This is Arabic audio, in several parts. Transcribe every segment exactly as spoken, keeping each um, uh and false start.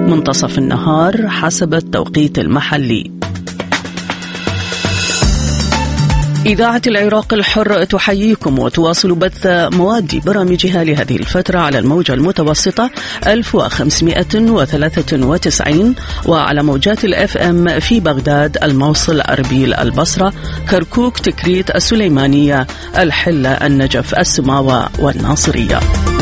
منتصف النهار حسب التوقيت المحلي. إذاعة العراق الحر تحييكم وتواصل بث مواد برامجها لهذه الفترة على الموجة المتوسطة ألف وخمسمائة وثلاثة وتسعين وعلى موجات الأف أم في بغداد، الموصل، أربيل، البصرة، كركوك، تكريت، السليمانية، الحلة، النجف، السماوة والناصرية.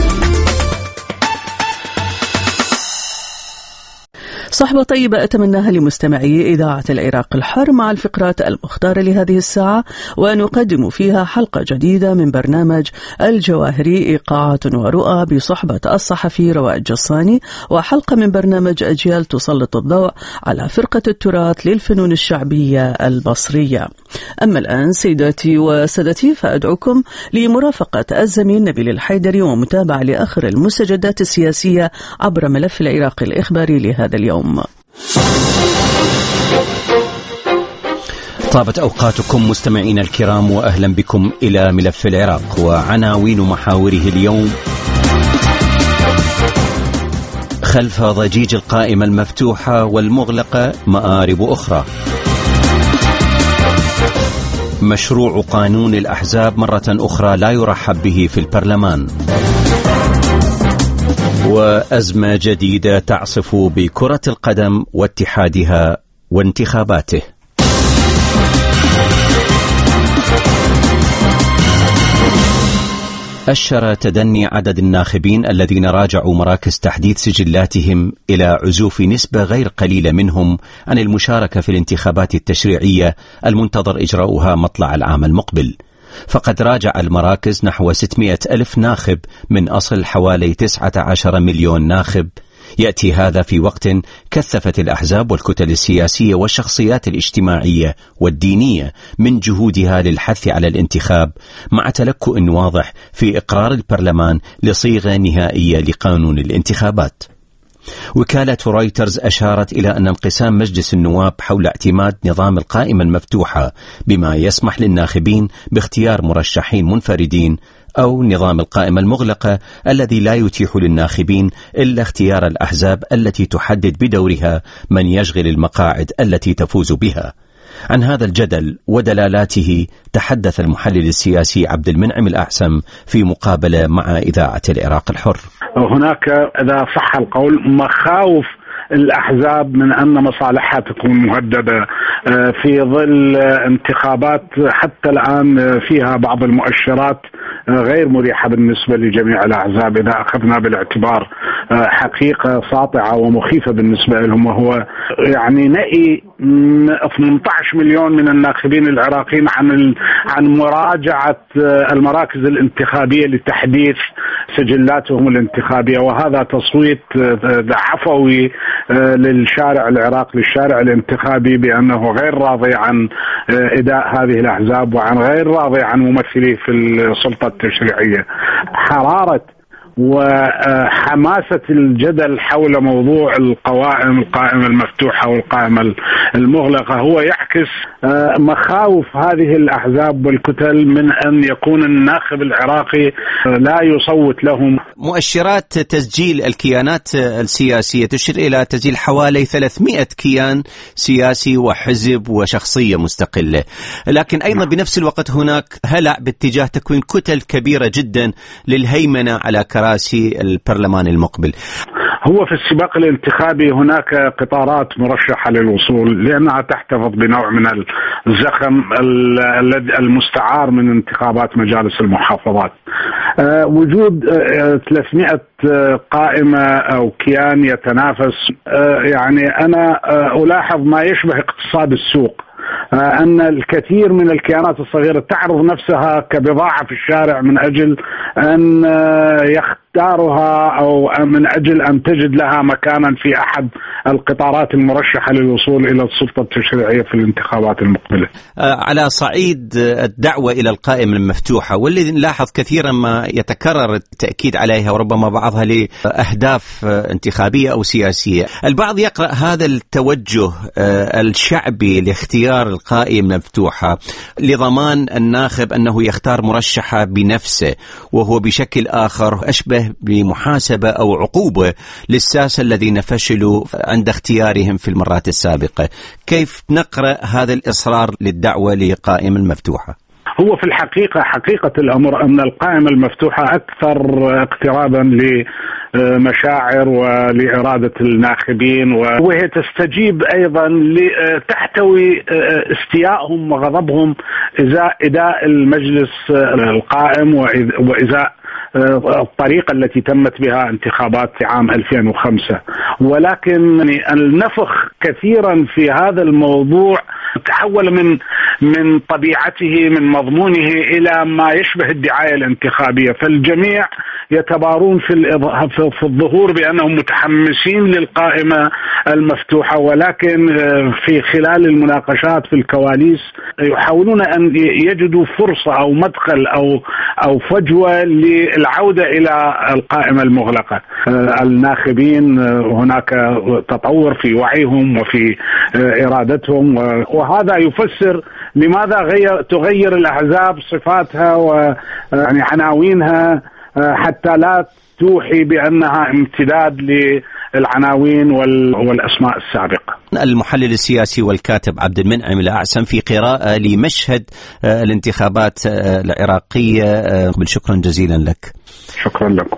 صحبة طيبة أتمناها لمستمعي إذاعة العراق الحر مع الفقرات المختارة لهذه الساعة، ونقدم فيها حلقة جديدة من برنامج الجواهري إيقاعات ورؤى بصحبة الصحفي رواء الجصاني، وحلقة من برنامج أجيال تسلط الضوء على فرقة التراث للفنون الشعبية البصرية. أما الآن سيداتي وسادتي فأدعوكم لمرافقة الزميل نبيل الحيدري ومتابعة لآخر المستجدات السياسية عبر ملف العراق الإخباري لهذا اليوم. طابت أوقاتكم مستمعين الكرام، وأهلا بكم إلى ملف العراق وعناوين محاوره اليوم. خلف ضجيج القائمة المفتوحة والمغلقة مآرب أخرى. مشروع قانون الأحزاب مرة أخرى لا يرحب به في البرلمان. وأزمة جديدة تعصف بكرة القدم واتحادها وانتخاباته. أشر تدني عدد الناخبين الذين راجعوا مراكز تحديث سجلاتهم إلى عزوف نسبة غير قليلة منهم عن المشاركة في الانتخابات التشريعية المنتظر إجراؤها مطلع العام المقبل. فقد راجع المراكز نحو ستمائة ألف ناخب من أصل حوالي تسعة عشر مليون ناخب. يأتي هذا في وقت كثفت الأحزاب والكتل السياسية والشخصيات الاجتماعية والدينية من جهودها للحث على الانتخاب، مع تلكؤ واضح في إقرار البرلمان لصيغة نهائية لقانون الانتخابات. وكالة رويترز أشارت إلى أن انقسام مجلس النواب حول اعتماد نظام القائمة المفتوحة بما يسمح للناخبين باختيار مرشحين منفردين، أو نظام القائمة المغلقة الذي لا يتيح للناخبين إلا اختيار الأحزاب التي تحدد بدورها من يشغل المقاعد التي تفوز بها. عن هذا الجدل ودلالاته تحدث المحلل السياسي عبد المنعم الأعسم في مقابلة مع إذاعة العراق الحر. هناك إذا صح القول مخاوف الأحزاب من أن مصالحها تكون مهددة في ظل انتخابات حتى الآن فيها بعض المؤشرات غير مريحة بالنسبة لجميع الأحزاب إذا أخذنا بالاعتبار حقيقة ساطعة ومخيفة بالنسبة لهم، وهو يعني نأي ثمانية عشر مليون من الناخبين العراقيين عن عن مراجعة المراكز الانتخابية لتحديث سجلاتهم الانتخابية، وهذا تصويت عفوي للشارع العراقي للشارع الانتخابي بأنه غير راضي عن إداء هذه الأحزاب وعن غير راضي عن ممثليه في السلطة التشريعية. حرارة وحماسة الجدل حول موضوع القوائم القائمة المفتوحة والقائمة المغلقة هو يعكس مخاوف هذه الأحزاب والكتل من أن يكون الناخب العراقي لا يصوت لهم. مؤشرات تسجيل الكيانات السياسية تشير إلى تسجيل حوالي ثلاثمائة كيان سياسي وحزب وشخصية مستقلة، لكن أيضا بنفس الوقت هناك هلع باتجاه تكوين كتل كبيرة جدا للهيمنة على كراسي البرلمان المقبل. هو في السباق الانتخابي هناك قطارات مرشحة للوصول لأنها تحتفظ بنوع من الزخم المستعار من انتخابات مجالس المحافظات. وجود ثلاثمائة قائمة أو كيان يتنافس، يعني أنا ألاحظ ما يشبه اقتصاد السوق، أن الكثير من الكيانات الصغيرة تعرض نفسها كبضاعة في الشارع من أجل أن يختارها أو من أجل أن تجد لها مكانا في أحد القطارات المرشحة للوصول إلى السلطة التشريعية في الانتخابات المقبلة. على صعيد الدعوة إلى القائمة المفتوحة، والذي نلاحظ كثيرا ما يتكرر التأكيد عليها وربما بعضها لأهداف انتخابية أو سياسية، البعض يقرأ هذا التوجه الشعبي لاختيار القائمة المفتوحة لضمان الناخب أنه يختار مرشحة بنفسه، وهو بشكل آخر أشبه نوجه بمحاسبة أو عقوبة للساسة الذين فشلوا عند اختيارهم في المرات السابقة. كيف نقرأ هذا الإصرار للدعوة لقائمة المفتوحة؟ هو في الحقيقة حقيقة الأمر أن القائمة المفتوحة أكثر اقترابا لمشاعر ولإرادة الناخبين، وهي تستجيب أيضا لتحتوي استيائهم وغضبهم إزاء إداء المجلس القائم وإزاء الطريقة التي تمت بها انتخابات عام ألفين وخمسة. ولكن النفخ كثيرا في هذا الموضوع تحول من من طبيعته من مضمونه إلى ما يشبه الدعاية الانتخابية، فالجميع يتبارون في في الظهور بأنهم متحمسين للقائمة المفتوحة، ولكن في خلال المناقشات في الكواليس يحاولون أن يجدوا فرصة أو مدخل أو أو فجوة للعودة إلى القائمة المغلقة. الناخبين هناك تطور في وعيهم وفي إرادتهم، وهذا يفسر لماذا غير تغير الأحزاب صفاتها ويعني عناوينها حتى لا توحي بأنها امتداد للعناوين والأسماء السابقة. المحلل السياسي والكاتب عبد المنعم الأعسم في قراءة لمشهد الانتخابات العراقية. شكرا جزيلا لك. شكرا لكم.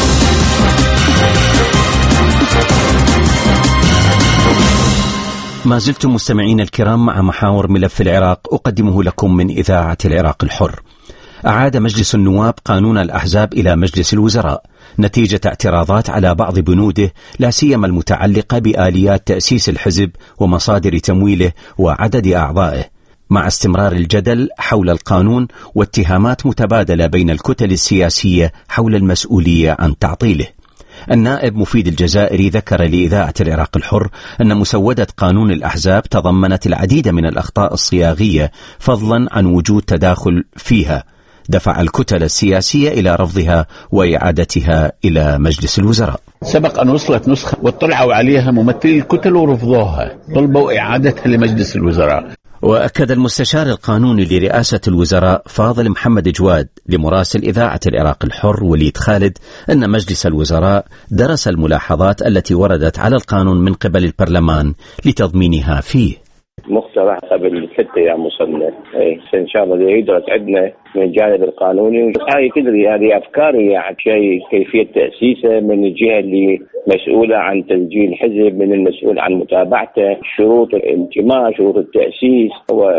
ما زلتم مستمعين الكرام مع محاور ملف العراق أقدمه لكم من إذاعة العراق الحر. أعاد مجلس النواب قانون الأحزاب إلى مجلس الوزراء نتيجة اعتراضات على بعض بنوده، لا سيما المتعلقة بآليات تأسيس الحزب ومصادر تمويله وعدد أعضائه، مع استمرار الجدل حول القانون واتهامات متبادلة بين الكتل السياسية حول المسؤولية عن تعطيله. النائب مفيد الجزائري ذكر لإذاعة العراق الحر أن مسودة قانون الأحزاب تضمنت العديد من الأخطاء الصياغية، فضلا عن وجود تداخل فيها دفع الكتل السياسية إلى رفضها وإعادتها إلى مجلس الوزراء. سبق أن وصلت نسخة واطلعوا عليها ممثلي الكتل ورفضوها، طلبوا إعادتها لمجلس الوزراء. وأكد المستشار القانوني لرئاسة الوزراء فاضل محمد جواد لمراسل إذاعة العراق الحر وليد خالد أن مجلس الوزراء درس الملاحظات التي وردت على القانون من قبل البرلمان لتضمينها فيه. مقترح قبل ستة أيام وصلنا، إن شاء الله يدرس عندنا من الجانب القانوني. هاي تدري هذه أفكاري يعني شيء كيفية تأسيسه، من الجهة اللي مسؤولة عن تسجيل الحزب، من المسؤول عن متابعته، شروط الانتماء، شروط التأسيس،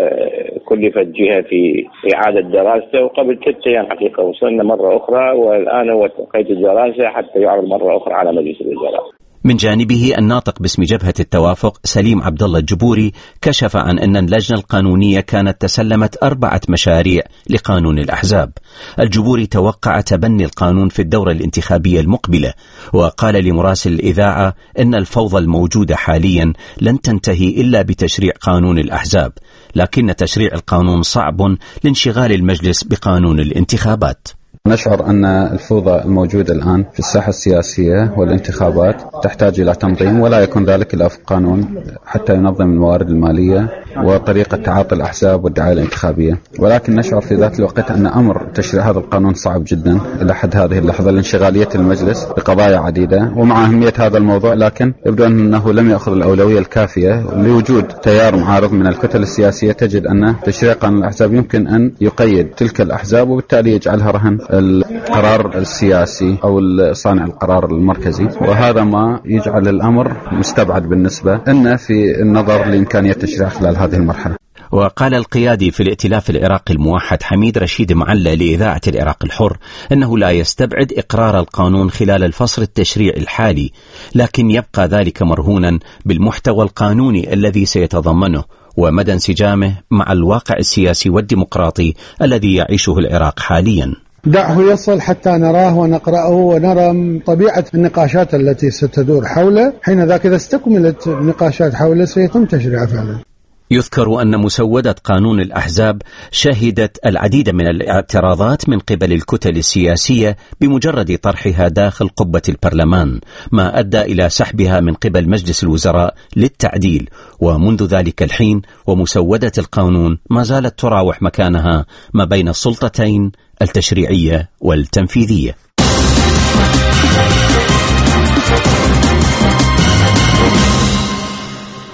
وكلفت جهة في إعادة دراسته. وقبل ستة أيام حقيقة وصلنا مرة أخرى، والآن هو قيد الدراسة حتى يعرض مرة أخرى على مجلس الوزراء. من جانبه الناطق باسم جبهة التوافق سليم عبد الله الجبوري كشف عن أن اللجنة القانونية كانت تسلمت أربعة مشاريع لقانون الأحزاب. الجبوري توقع تبني القانون في الدورة الانتخابية المقبلة، وقال لمراسل الإذاعة إن الفوضى الموجودة حاليا لن تنتهي إلا بتشريع قانون الأحزاب، لكن تشريع القانون صعب لانشغال المجلس بقانون الانتخابات. نشعر أن الفوضى الموجودة الآن في الساحة السياسية والانتخابات تحتاج إلى تنظيم، ولا يكون ذلك إلا في قانون حتى ينظم الموارد المالية وطريقة تعاطي الأحزاب والدعاية الانتخابية. ولكن نشعر في ذات الوقت أن أمر تشريع هذا القانون صعب جدا إلى حد هذه اللحظة لانشغالية المجلس بقضايا عديدة، ومع أهمية هذا الموضوع لكن يبدو أنه لم يأخذ الأولوية الكافية لوجود تيار معارض من الكتل السياسية. تجد أن تشريع قانون الأحزاب يمكن أن يقيد تلك الأحزاب وبالتالي يجعلها رهن القرار السياسي أو صانع القرار المركزي، وهذا ما يجعل الأمر مستبعد بالنسبة لنا في النظر لإمكانية تشريع خلال هذه المرحلة. وقال القيادي في الائتلاف العراقي الموحد حميد رشيد معلى لإذاعة العراق الحر أنه لا يستبعد إقرار القانون خلال الفصل التشريعي الحالي، لكن يبقى ذلك مرهونا بالمحتوى القانوني الذي سيتضمنه ومدى انسجامه مع الواقع السياسي والديمقراطي الذي يعيشه العراق حاليا. دعه يصل حتى نراه ونقرأه ونرى طبيعة النقاشات التي ستدور حوله، حين ذاك إذا استكملت النقاشات حوله سيتم تشريعه فعلا. يذكر أن مسودة قانون الأحزاب شهدت العديد من الاعتراضات من قبل الكتل السياسية بمجرد طرحها داخل قبة البرلمان، ما أدى إلى سحبها من قبل مجلس الوزراء للتعديل، ومنذ ذلك الحين ومسودة القانون ما زالت تراوح مكانها ما بين السلطتين التشريعية والتنفيذية.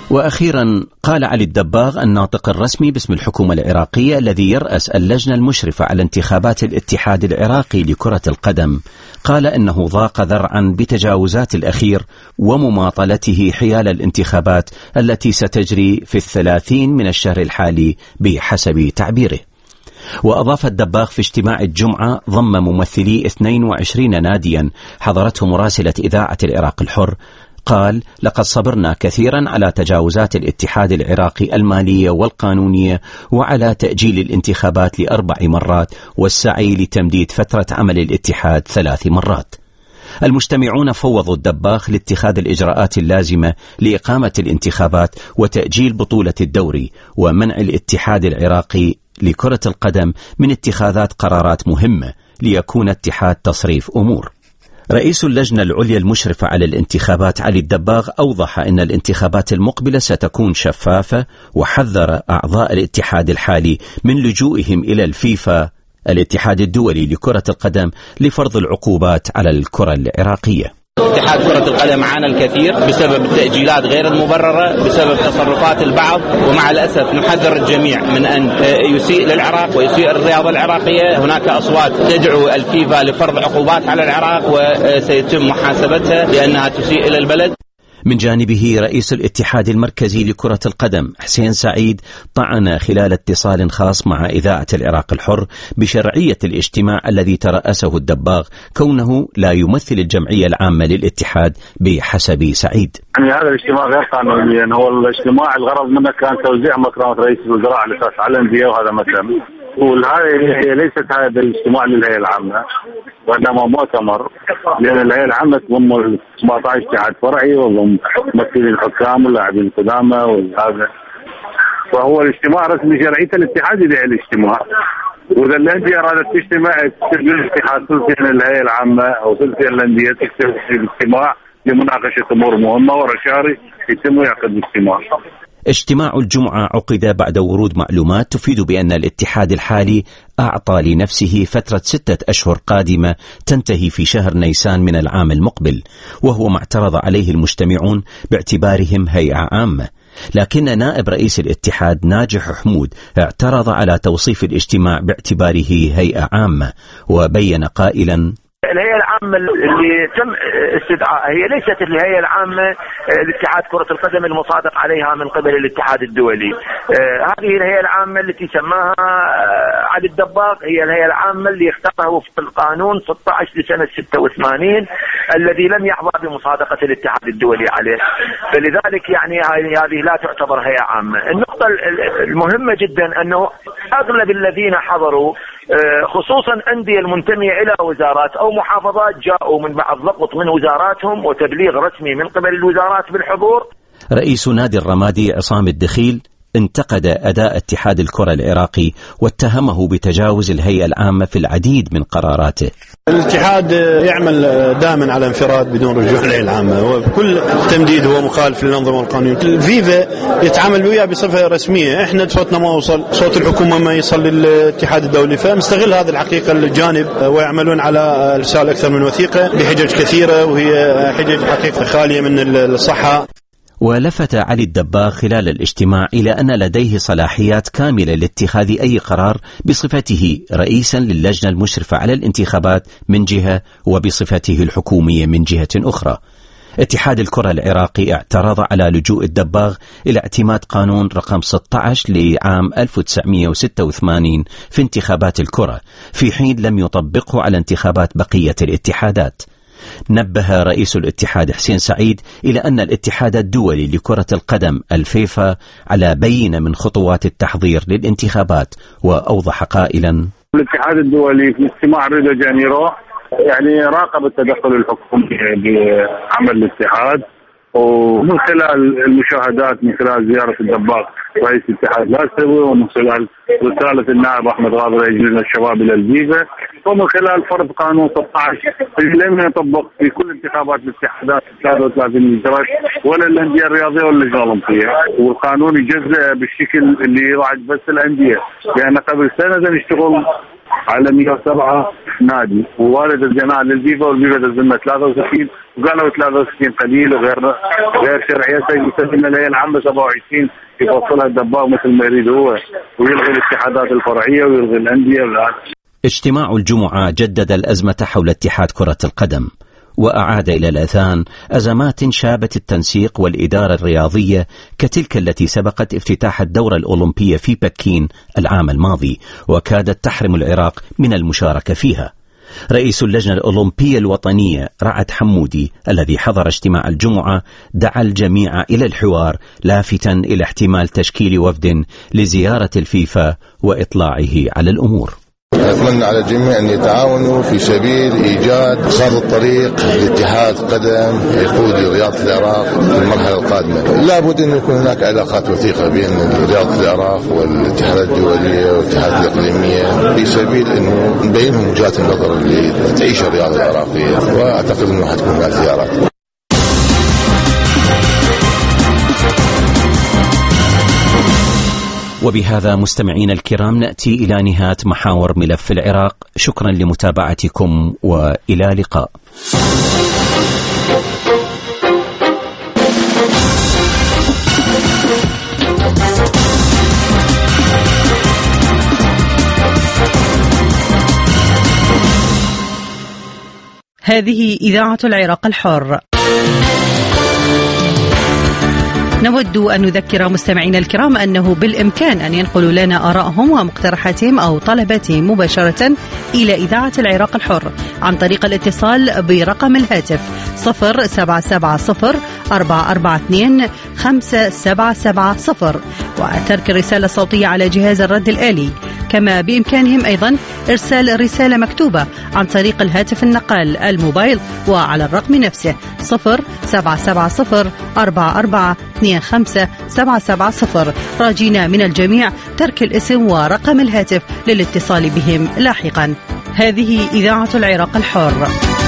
وأخيرا قال علي الدباغ الناطق الرسمي باسم الحكومة العراقية الذي يرأس اللجنة المشرفة على انتخابات الاتحاد العراقي لكرة القدم، قال إنه ضاق ذرعا بتجاوزات الأخير ومماطلته حيال الانتخابات التي ستجري في الثلاثين من الشهر الحالي بحسب تعبيره. وأضاف الدباغ في اجتماع الجمعة ضم ممثلي اثنين وعشرين ناديا حضرته مراسلة إذاعة العراق الحر، قال: لقد صبرنا كثيرا على تجاوزات الاتحاد العراقي المالية والقانونية وعلى تأجيل الانتخابات لأربع مرات والسعي لتمديد فترة عمل الاتحاد ثلاث مرات. المجتمعون فوضوا الدباغ لاتخاذ الإجراءات اللازمة لإقامة الانتخابات وتأجيل بطولة الدوري ومنع الاتحاد العراقي لكرة القدم من اتخاذات قرارات مهمة ليكون اتحاد تصريف أمور. رئيس اللجنة العليا المشرفة على الانتخابات علي الدباغ أوضح أن الانتخابات المقبلة ستكون شفافة، وحذر أعضاء الاتحاد الحالي من لجوئهم إلى الفيفا الاتحاد الدولي لكرة القدم لفرض العقوبات على الكرة العراقية. اتحاد كرة القدم عانى الكثير بسبب التأجيلات غير المبررة، بسبب تصرفات البعض، ومع الأسف نحذر الجميع من أن يسيء للعراق ويسيء الرياضة العراقية. هناك أصوات تدعو الفيفا لفرض عقوبات على العراق وسيتم محاسبتها لأنها تسيء إلى البلد. من جانبه رئيس الاتحاد المركزي لكرة القدم حسين سعيد طعن خلال اتصال خاص مع إذاعة العراق الحر بشرعية الاجتماع الذي ترأسه الدباغ كونه لا يمثل الجمعية العامة للاتحاد بحسب سعيد. يعني هذا الاجتماع غير قانوني، يعني هو الاجتماع الغرض منه كان توزيع مكرمة رئيس الوزراء على أساس على الأندية، وهذا ما تم. وهذه ليست هذا الاجتماع للهيئة العامة وإنما مؤتمر، لأن الهيئة العامة تضم سبعة عشر اتحاد فرعي وضم ممثلين الحكام واللاعبين القدامى وهذا، وهو الاجتماع رسمي شرعية الاتحاد يدعي الاجتماع. وإذا الأندية أرادت تجتمع تسجل الاتحاد تلقي الهيئة العامة أو تلقي الأندية تكتب في الاجتماع لمناقشة أمور مهمة ورشاري يتم يعقد الاجتماع. اجتماع الجمعة عقد بعد ورود معلومات تفيد بأن الاتحاد الحالي أعطى لنفسه فترة ستة أشهر قادمة تنتهي في شهر نيسان من العام المقبل، وهو ما اعترض عليه المجتمعون باعتبارهم هيئة عامة. لكن نائب رئيس الاتحاد ناجح حمود اعترض على توصيف الاجتماع باعتباره هيئة عامة، وبين قائلا: الهيئة العامة اللي تم استدعائها هي ليست الهيئة العامة لاتحاد كرة القدم المصادق عليها من قبل الاتحاد الدولي. هذه الهيئة العامة التي سماها علي الدباغ هي الهيئة العامة اللي اختارها وفق القانون ستة عشر لسنة ستة وثمانين الذي لم يحظى بمصادقة الاتحاد الدولي عليه، فلذلك يعني هذه لا تعتبر هيئة عامة. النقطة المهمة جدا أنه أغلب الذين حضروا خصوصا أندية المنتمية إلى وزارات أو محافظات جاءوا من بعض ضغط من وزاراتهم وتبليغ رسمي من قبل الوزارات بالحضور. رئيس نادي الرمادي عصام الدخيل انتقد أداء اتحاد الكرة العراقي واتهمه بتجاوز الهيئة العامة في العديد من قراراته. الاتحاد يعمل دائما على انفراد بدون رجوع للهيئة العامة، وكل تمديد هو مخالف للأنظمة والقانون. الفيفا يتعامل وياه بصفة رسمية، احنا صوتنا ما وصل، صوت الحكومة ما يصل للاتحاد الدولي، فمستغل هذه الحقيقة الجانب ويعملون على رسالة أكثر من وثيقة بحجج كثيرة وهي حجج حقيقة خالية من الصحة. ولفت علي الدباغ خلال الاجتماع إلى أن لديه صلاحيات كاملة لاتخاذ أي قرار بصفته رئيسا للجنة المشرفة على الانتخابات من جهة وبصفته الحكومية من جهة أخرى. اتحاد الكرة العراقي اعترض على لجوء الدباغ إلى اعتماد قانون رقم ستة عشر لعام ألف وتسعمئة وستة وثمانين في انتخابات الكرة، في حين لم يطبقه على انتخابات بقية الاتحادات. نبه رئيس الاتحاد حسين سعيد إلى أن الاتحاد الدولي لكرة القدم الفيفا على بينة من خطوات التحضير للانتخابات، وأوضح قائلا: الاتحاد الدولي في اجتماع ريو دي جانيرو يعني راقب التدخل الحكومي بعمل الاتحاد، ومن خلال المشاهدات من خلال زيارة الدباغ رئيس الاتحاد الآسيوي، ومن خلال رسالة النائب أحمد غابر يجلس الشباب إلى الفيفا، ومن خلال فرض قانون ستة عشر اللي لم يطبق في كل انتخابات الاتحادات ثلاثة وثلاثين ولا الأندية الرياضية ولا اللجنة الأولمبية، والقانون يجزء بالشكل اللي يراعي بس الأندية، لأن قبل سنة نشتغل على مئة وسبعة نادي، ووالد الجماعة للفيفا والفيفا تزلنا ثلاثة وستين، وقالوا ثلاثة وستين قليل وغير غير شرعية. يسلم الهيئة العامة سبعة وعشرين يفصلها الدباغ مثل ما يريد هو، ويلغي الاتحادات الفرعية ويلغي الأندية. اجتماع الجمعة جدد الأزمة حول اتحاد كرة القدم، وأعاد إلى الأذهان أزمات شابت التنسيق والإدارة الرياضية كتلك التي سبقت افتتاح الدورة الأولمبية في بكين العام الماضي، وكادت تحرم العراق من المشاركة فيها. رئيس اللجنة الأولمبية الوطنية رعد حمودي الذي حضر اجتماع الجمعة دعا الجميع إلى الحوار، لافتاً إلى احتمال تشكيل وفد لزيارة الفيفا وإطلاعه على الأمور. أتمنى على الجميع أن يتعاونوا في سبيل إيجاد خارطة الطريق لاتحاد قدم يقود رياضة العراق في المرحلة القادمة. لا بد أن يكون هناك علاقات وثيقة بين رياضة العراق والاتحادات الدولية والاتحادات الإقليمية في سبيل أنه نبينهم وجهات النظر اللي تعيش الرياضة العراقية، وأعتقد أنه حتكون هناك زيارات. وبهذا مستمعين الكرام نأتي إلى نهاية محاور ملف العراق. شكرا لمتابعتكم وإلى اللقاء. هذه إذاعة العراق الحر. نود أن نذكر مستمعينا الكرام أنه بالإمكان أن ينقلوا لنا آرائهم ومقترحاتهم أو طلباتهم مباشرة إلى إذاعة العراق الحر عن طريق الاتصال برقم الهاتف صفر سبعة سبعة صفر أربعة أربعة اثنين خمسة سبعة سبعة صفر وترك الرسالة الصوتية على جهاز الرد الآلي. كما بإمكانهم أيضا إرسال رسالة مكتوبة عن طريق الهاتف النقال الموبايل وعلى الرقم نفسه صفر سبعة سبعة صفر أربعة أربعة اثنين خمسة سبعة سبعة صفر، راجينا من الجميع ترك الاسم ورقم الهاتف للاتصال بهم لاحقا. هذه إذاعة العراق الحر.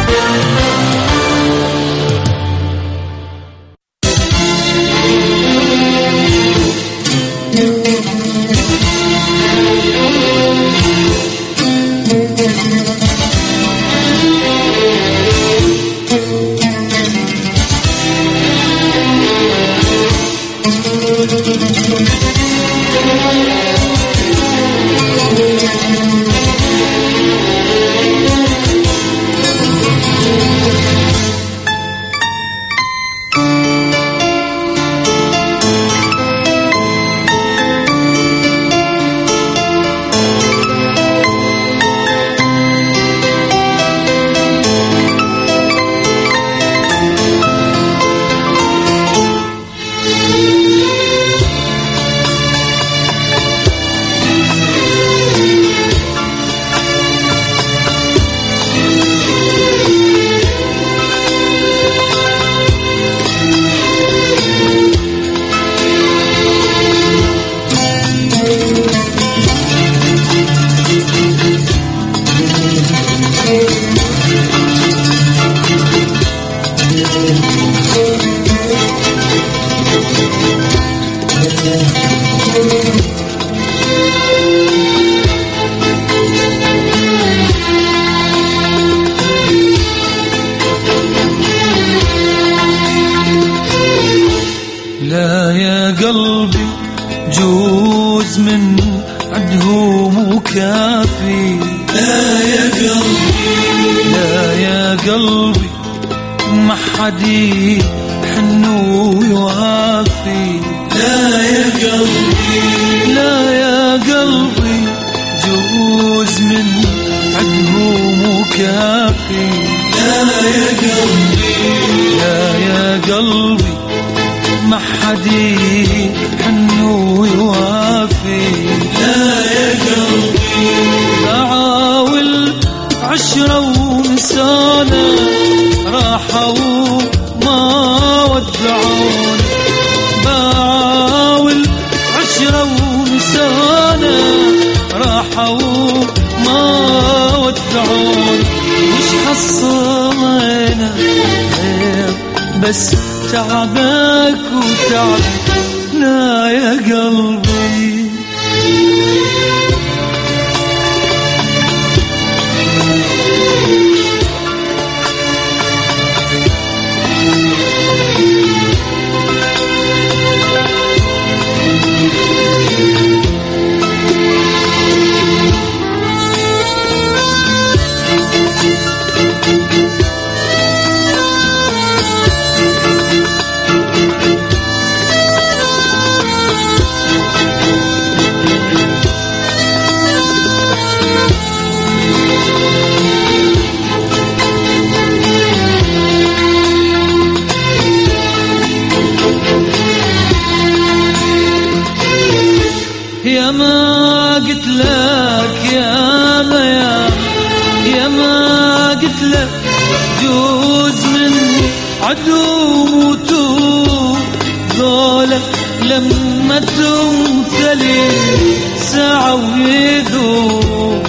بس تعبك وتعبنا يا قلبي. عدو موتوا ذولا لما تمثلي ساعة ويذوب.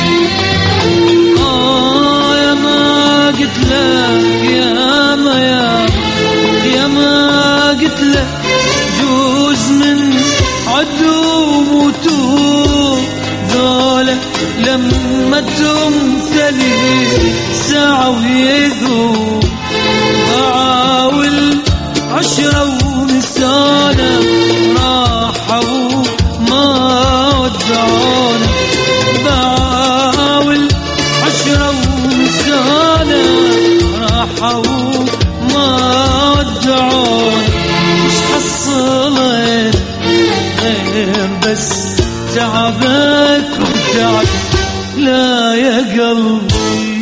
آه يا ما قلت لك يا ما يا يا ما قلت لك جوز من عدو موتوا ذولا لما تمثلي ساعة ويذوب. بعاول عشرة ونسانة راحوا ما ودعونا. بعاول عشرة ونسانة راحوا ما ودعونا. مش حصلت غير بس تعبك وتعب لا يا قلبي.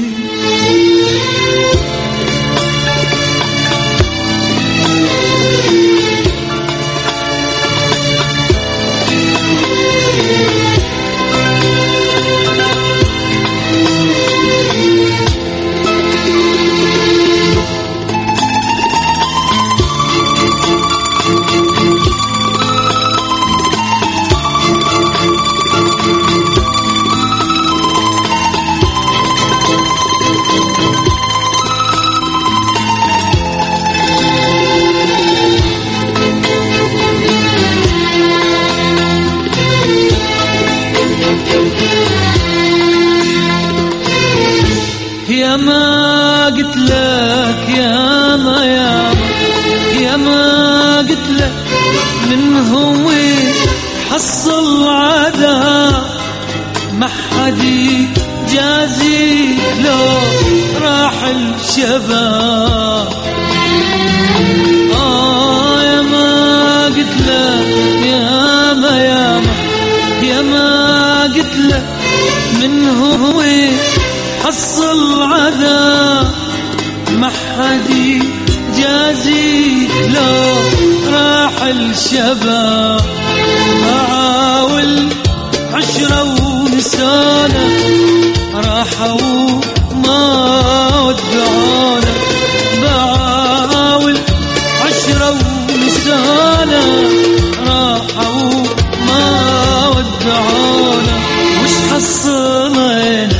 يا ما قلت لك يا ما يا يا ما قلت لك من هو حصل عذاب ما حد جازي لو راح الشباب. آه يا ما قلت لك يا ما يا ما يا ما قلت لك من هو حصل عذاب ما حد جازي لو راح الشباب. أعاول عشرة ونسانة راحوا ما ودعونا. بعاول عشرة ونسانة راحوا ما ودعونا. وش حصلنا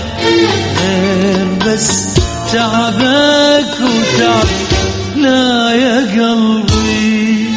بس تعبك وتعب لا يا قلبي.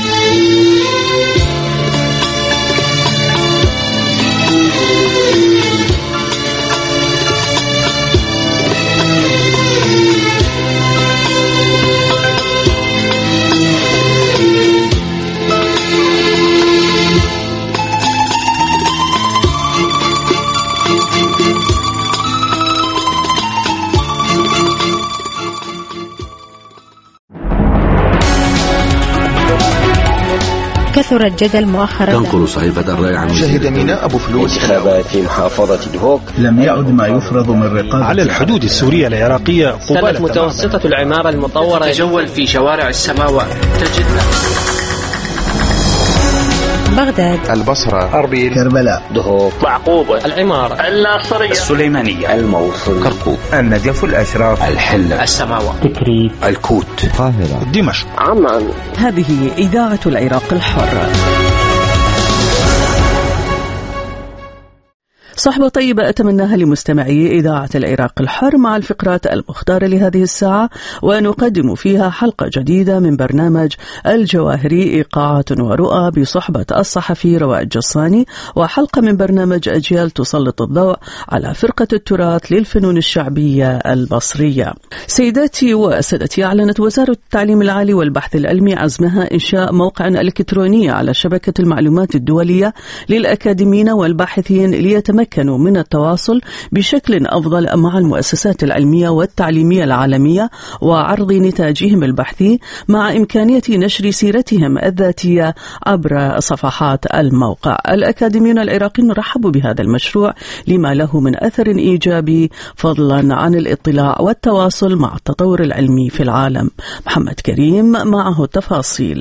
كثر الجدل مؤخرا. تنقل صحيفة الرأي عن شهد ميناء أبو فلوس انتخابات في محافظة دهوك. لم يعد ما يفرض من رقابة على الحدود السورية العراقية. قبالة متوسطة العمارة المطورة تتجول في شوارع السماوات تجد بغداد، البصرة، أربيل، كربلاء، دهوك، معقوبة، العمارة، الناصرية، السليمانية، الموصل، كركوك، النجف، الأشراف، الحلة، السماوات، تكريت، الكوت، القاهرة، دمشق، عمان. هذه إذاعة العراق الحر. صحبة طيبة أتمناها لمستمعي إذاعة العراق الحر مع الفقرات المختارة لهذه الساعة، ونقدم فيها حلقة جديدة من برنامج الجواهري إيقاعات ورؤى بصحبة الصحفي رواء الجصاني، وحلقة من برنامج أجيال تسلط الضوء على فرقة التراث للفنون الشعبية البصرية. سيداتي وسادتي، أعلنت وزارة التعليم العالي والبحث العلمي عزمها إنشاء موقع إلكتروني على شبكة المعلومات الدولية للأكاديميين والباحثين ليتمكنوا كانوا من التواصل بشكل أفضل مع المؤسسات العلمية والتعليمية العالمية وعرض نتاجهم البحثي مع إمكانية نشر سيرتهم الذاتية عبر صفحات الموقع. الأكاديميون العراقيون رحبوا بهذا المشروع لما له من أثر إيجابي فضلا عن الاطلاع والتواصل مع التطور العلمي في العالم. محمد كريم معه التفاصيل.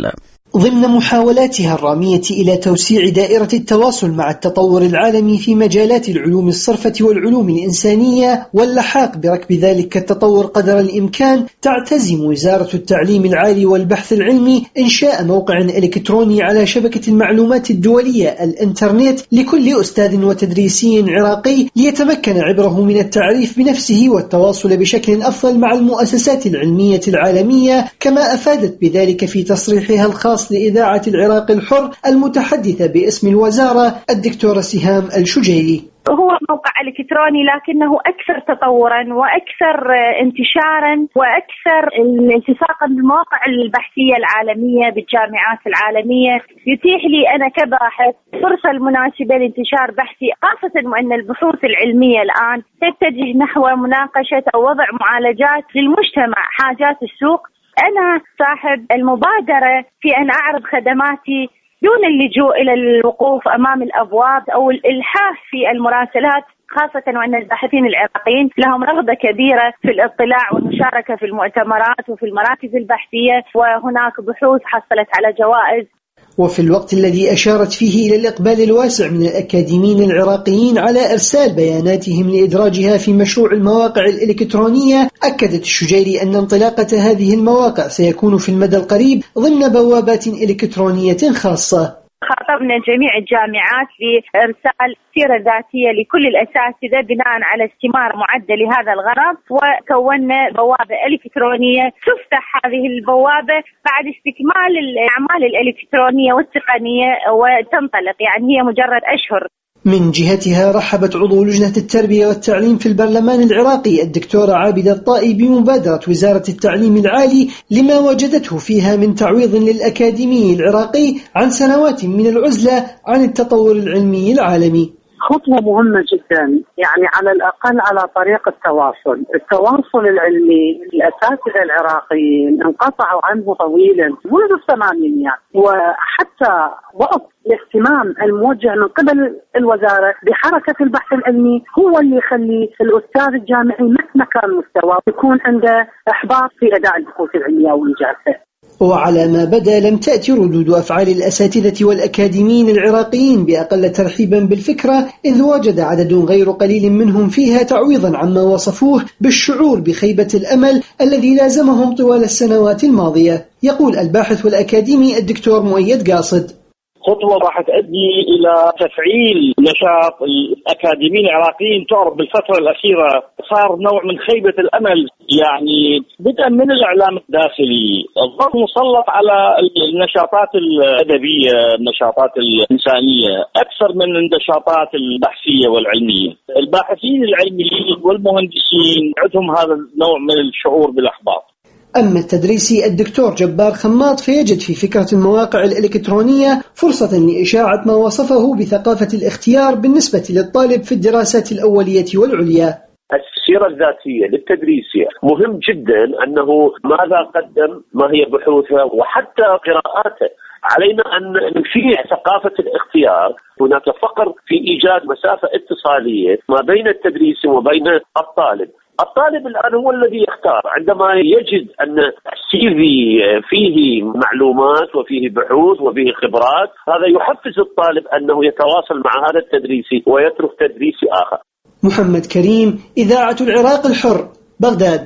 ضمن محاولاتها الرامية إلى توسيع دائرة التواصل مع التطور العالمي في مجالات العلوم الصرفة والعلوم الإنسانية واللحاق بركب ذلك التطور قدر الإمكان، تعتزم وزارة التعليم العالي والبحث العلمي إنشاء موقع إلكتروني على شبكة المعلومات الدولية الإنترنت لكل أستاذ وتدريسي عراقي ليتمكن عبره من التعريف بنفسه والتواصل بشكل أفضل مع المؤسسات العلمية العالمية، كما أفادت بذلك في تصريحها الخاص لإذاعة العراق الحر المتحدثة باسم الوزارة الدكتورة سهام الشجيري. هو موقع إلكتروني لكنه أكثر تطورا وأكثر انتشارا وأكثر التصاقا بالمواقع البحثية العالمية بالجامعات العالمية، يتيح لي أنا كباحث فرصة المناسبة لانتشار بحثي، خاصة وأن البحوث العلمية الآن تتجه نحو مناقشة أو وضع معالجات للمجتمع حاجات السوق. أنا صاحب المبادرة في أن أعرض خدماتي دون اللجوء إلى الوقوف أمام الأبواب أو الإلحاح في المراسلات، خاصة وأن الباحثين العراقيين لهم رغبة كبيرة في الاطلاع والمشاركة في المؤتمرات وفي المراكز البحثية، وهناك بحوث حصلت على جوائز. وفي الوقت الذي أشارت فيه إلى الإقبال الواسع من الأكاديميين العراقيين على إرسال بياناتهم لإدراجها في مشروع المواقع الإلكترونية، أكدت الشجيري أن انطلاقة هذه المواقع سيكون في المدى القريب ضمن بوابات إلكترونية خاصة. خاطبنا جميع الجامعات لإرسال سيرة ذاتية لكل الأساتذة بناء على استمارة معدة لهذا الغرض، وكونا بوابة إلكترونية تفتح هذه البوابة بعد استكمال الأعمال الإلكترونية والتقنية وتنطلق، يعني هي مجرد أشهر. من جهتها رحبت عضو لجنة التربية والتعليم في البرلمان العراقي الدكتورة عابدة الطائي بمبادرة وزارة التعليم العالي لما وجدته فيها من تعويض للأكاديمي العراقي عن سنوات من العزلة عن التطور العلمي العالمي. خطوة مهمة جدا، يعني على الأقل على طريق التواصل التواصل العلمي. الأساتذة العراقيين انقطعوا عنه طويلا منذ الثمانينيات، وحتى وقت الاهتمام الموجه من قبل الوزارة بحركة البحث العلمي هو اللي يخلي الأستاذ الجامعي مهما كان مستواه يكون عنده إحباط في أداء البحوث العلمية وإنجازها. وعلى ما بدا لم تأتي ردود أفعال الأساتذة والأكاديميين العراقيين بأقل ترحيبا بالفكرة، إذ وجد عدد غير قليل منهم فيها تعويضا عما وصفوه بالشعور بخيبة الأمل الذي لازمهم طوال السنوات الماضية. يقول الباحث والأكاديمي الدكتور مؤيد قاصد: خطوة راح تؤدي إلى تفعيل نشاط الأكاديميين العراقيين. تعرف بالفترة الأخيرة صار نوع من خيبة الأمل، يعني بدءا من الإعلام الداخلي الضغط مسلط على النشاطات الأدبية، النشاطات الإنسانية أكثر من النشاطات البحثية والعلمية. الباحثين العلميين والمهندسين عندهم هذا النوع من الشعور بالإحباط. أما التدريسي الدكتور جبار خماط فيجد في فكرة المواقع الإلكترونية فرصة لإشاعة ما وصفه بثقافة الاختيار بالنسبة للطالب في الدراسات الأولية والعليا. السيرة الذاتية للتدريسي مهم جدا، أنه ماذا قدم، ما هي بحوثه وحتى قراءاته. علينا أن نشيع ثقافة الاختيار. هناك فقر في إيجاد مسافة اتصالية ما بين التدريس وبين الطالب. الطالب الآن هو الذي يختار عندما يجد أن السي في فيه معلومات وفيه بحوث وفيه خبرات، هذا يحفز الطالب أنه يتواصل مع هذا التدريسي ويترك تدريسي آخر. محمد كريم، إذاعة العراق الحر، بغداد.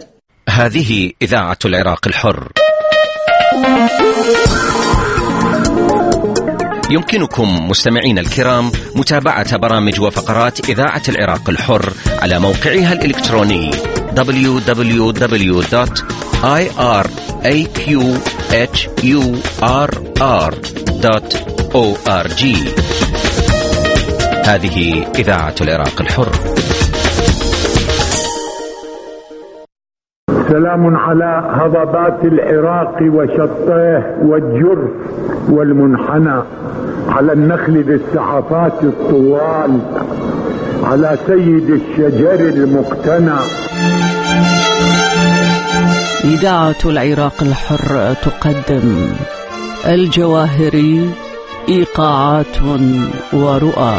هذه إذاعة العراق الحر. يمكنكم مستمعين الكرام متابعة برامج وفقرات إذاعة العراق الحر على موقعها الإلكتروني دبليو دبليو دبليو دوت آي آر إيه كيو إتش يو آر آر دوت أو آر جي. هذه إذاعة العراق الحر. سلام على هضبات العراق وشطيه والجرف والمنحنى، على النخل ذي السحفات الطوال، على سيد الشجر المقتنى. إذاعة العراق الحر تقدم الجواهري، إيقاعات ورؤى.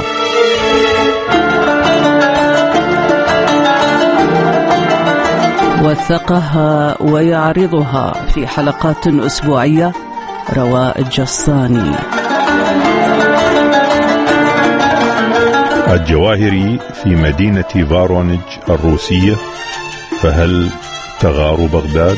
وثقها ويعرضها في حلقات أسبوعية رواء الجصاني. الجواهري في مدينة فارونج الروسية، فهل تغار بغداد؟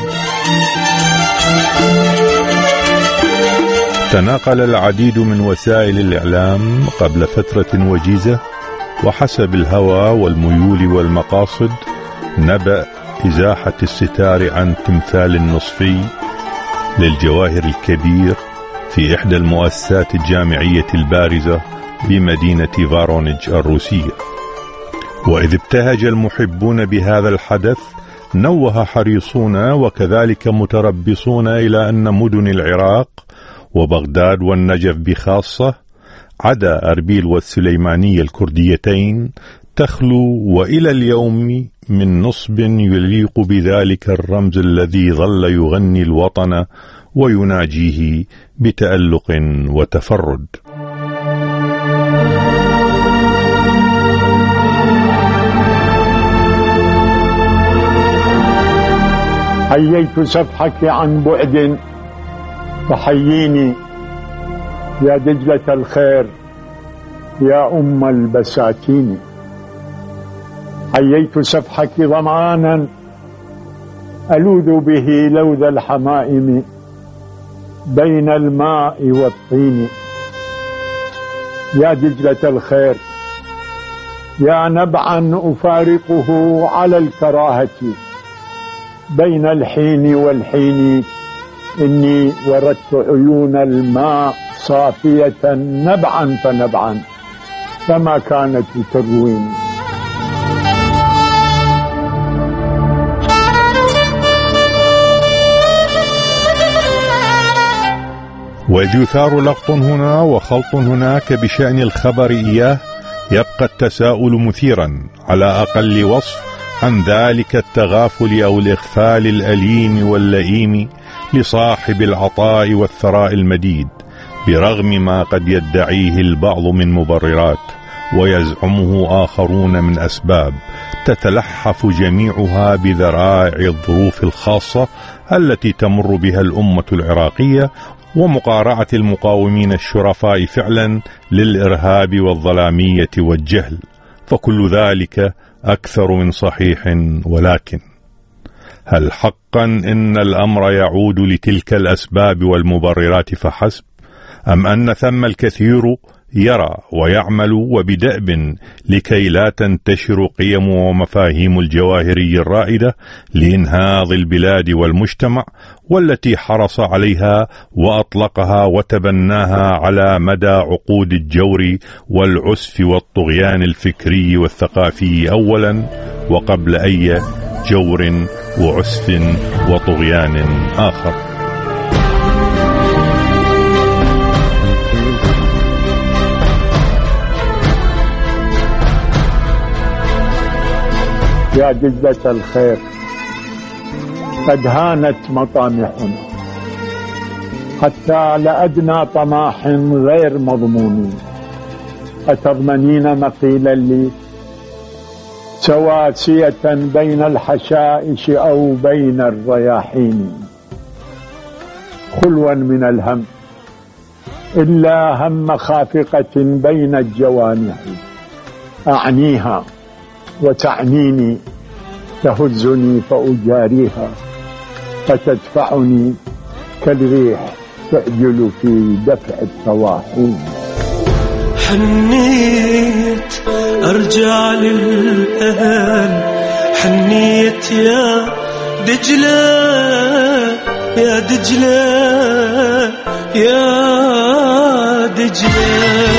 تناقل العديد من وسائل الإعلام قبل فترة وجيزة وحسب الهوى والميول والمقاصد نبأ إزاحة الستار عن تمثال النصفي للجواهر الكبير في إحدى المؤسسات الجامعية البارزة بمدينة فارونج الروسية. وإذ ابتهج المحبون بهذا الحدث نوه حريصون وكذلك متربصون إلى أن مدن العراق وبغداد والنجف بخاصة عدا أربيل والسليمانية الكرديتين تخلو وإلى اليوم من نصب يليق بذلك الرمز الذي ظل يغني الوطن ويناجيه بتألق وتفرد. حييت سفحك عن بعد فحييني يا دجلة الخير يا أم البساتين. حييت سفحك ظمآنا ألوذ به لوذ الحمائم بين الماء والطين. يا دجلة الخير يا نبعا أفارقه على الكراهة بين الحين والحين. إني وردت عيون الماء صافية نبعا فنبعا فما كانت ترويني. وإذ يثار لغط هنا وخلط هناك بشأن الخبر إياه يبقى التساؤل مثيرا على أقل وصف عن ذلك التغافل أو الإغفال الأليم واللئيم لصاحب العطاء والثراء المديد، برغم ما قد يدعيه البعض من مبررات ويزعمه آخرون من أسباب تتلحف جميعها بذرائع الظروف الخاصة التي تمر بها الأمة العراقية ومقارعة المقاومين الشرفاء فعلا للإرهاب والظلامية والجهل، فكل ذلك أكثر من صحيح. ولكن هل حقا إن الأمر يعود لتلك الأسباب والمبررات فحسب، أم أن ثم الكثير يرى ويعمل وبدأب لكي لا تنتشر قيم ومفاهيم الجواهري الرائدة لإنهاض البلاد والمجتمع والتي حرص عليها وأطلقها وتبناها على مدى عقود الجور والعسف والطغيان الفكري والثقافي أولا، وقبل أي جور وعسف وطغيان آخر؟ يا دجلة الخير قد هانت مطامحنا حتى لأدنى طماح غير مضمون. أتضمنين مقيلا لي سواسية بين الحشائش أو بين الرياحين، خلوا من الهم إلا هم خافقة بين الجوانح أعنيها وتعنيني تهزني فأجاريها فتدفعني كالريح تعجل في دفع الطواحين. حنيت أرجع للأهل، حنيت يا دجلة يا دجلة يا دجلة.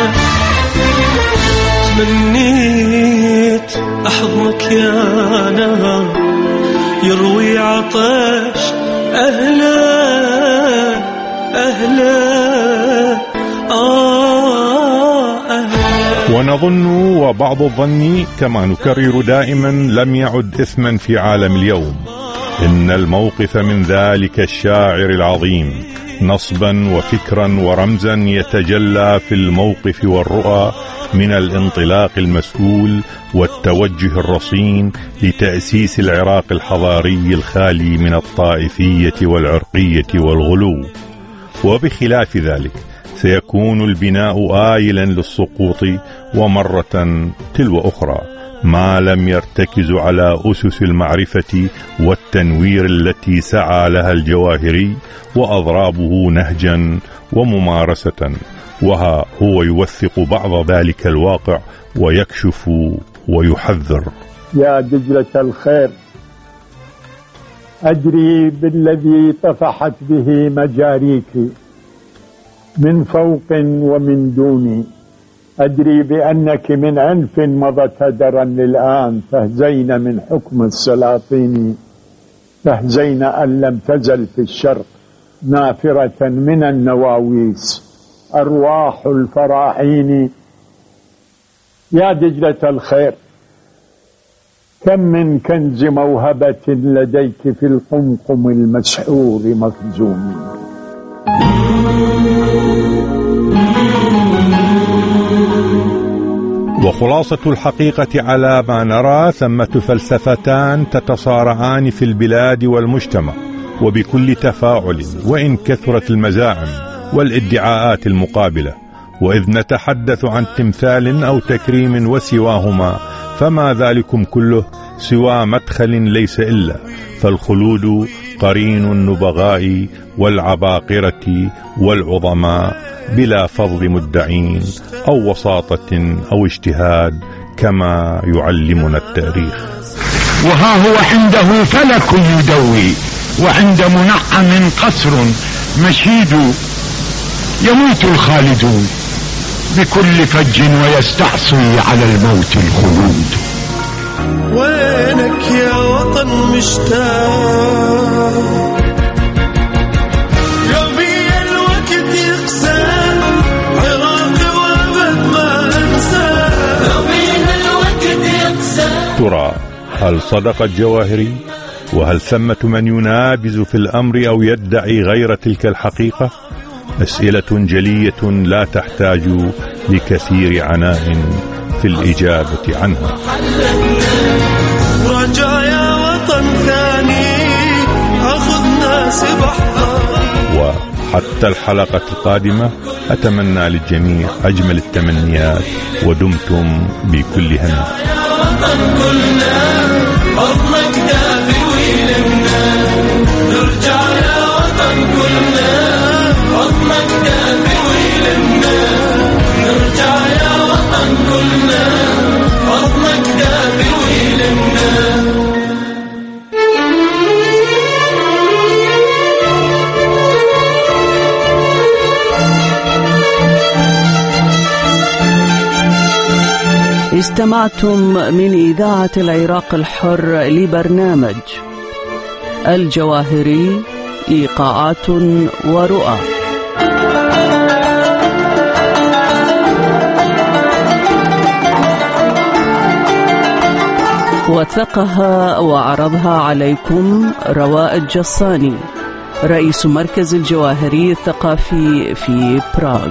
تمنيت أحضنك يا نهر يروي عطش أهلا أهلا آه أهلا. ونظن وبعض الظن كما نكرر دائما لم يعد إثما في عالم اليوم إن الموقف من ذلك الشاعر العظيم نصبا وفكرا ورمزا يتجلى في الموقف والرؤى من الانطلاق المسؤول والتوجه الرصين لتأسيس العراق الحضاري الخالي من الطائفية والعرقية والغلو. وبخلاف ذلك سيكون البناء آيلا للسقوط ومرة تلو أخرى ما لم يرتكز على أسس المعرفة والتنوير التي سعى لها الجواهري وأضرابه نهجا وممارسة، وها هو يوثق بعض ذلك الواقع ويكشف ويحذر. يا دجلة الخير، أدري بالذي طفحت به مجاريك من فوق ومن دوني، أدري بأنك من عنف مضت هدرا للآن، تهزين من حكم السلاطين، تهزين أن لم تزل في الشرق نافرة من النواويس أرواح الفراحين. يا دجلة الخير، كم من كنز موهبة لديك في القمقم المسحور مخزون. وخلاصة الحقيقة على ما نرى ثمة فلسفتان تتصارعان في البلاد والمجتمع وبكل تفاعل، وإن كثرت المزاعم والادعاءات المقابلة. وإذ نتحدث عن تمثال أو تكريم وسواهما، فما ذلكم كله سوى مدخل ليس إلا، فالخلود قرين النبغاء والعباقرة والعظماء بلا فضل مدعين أو وساطة أو اجتهاد كما يعلمنا التاريخ. وها هو عنده فلك يدوي، وعند منعم قصر مشيد، يموت الخالدون بكل فج ويستعصي على الموت الخلود. وينك يا وطن مشتاق، يومي الوقت يقسى، عراقي وابد ما انسى، يومي الوقت يقسى. ترى هل صدق الجواهري؟ وهل ثمة من ينابز في الأمر أو يدعي غير تلك الحقيقة؟ أسئلة جلية لا تحتاج لكثير عناء في الإجابة عنها. رجع يا وطن ثاني، أخذنا سبحها. وحتى الحلقة القادمة أتمنى للجميع أجمل التمنيات، ودمتم بكل هنا. حضنك دافي ويلمنا، نرجع يا وطن كلنا، حضنك دافي ويلمنا، نرجع يا وطن كلنا، حضنك دافي ويلمنا. استمعتم من إذاعة العراق الحر لبرنامج الجواهري إيقاعات ورؤى. وثقها وعرضها عليكم رواء الجصاني، رئيس مركز الجواهري الثقافي في براغ.